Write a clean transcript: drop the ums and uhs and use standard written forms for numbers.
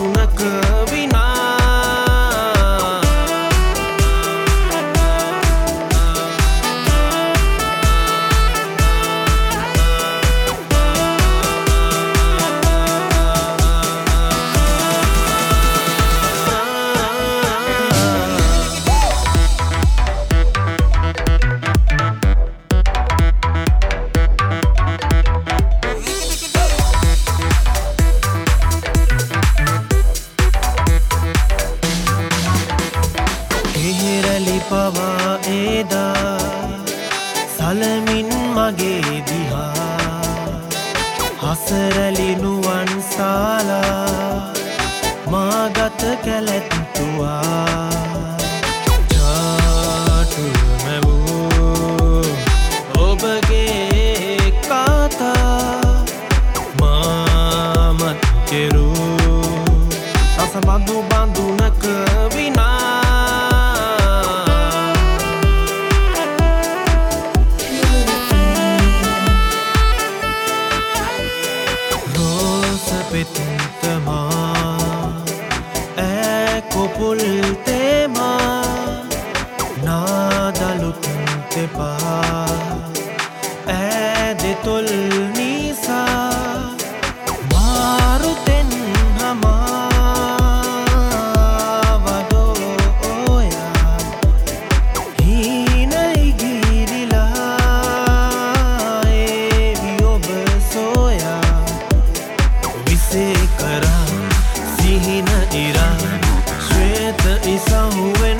බඳුනක විනා පවා එදා සලමින් මගේ දිහා හසරලි නුවන් සාලා මාගත කැලැත්තුවා චාටු මැවූ ඔබගේ කාතා මාමත් කෙරූ අසබඳු බඳුනක විනා Kopul tema nadalut tepa ade tol nisa maruten hama wado oya hinai girila evi ob soya vise kara sihina ira Isa huwe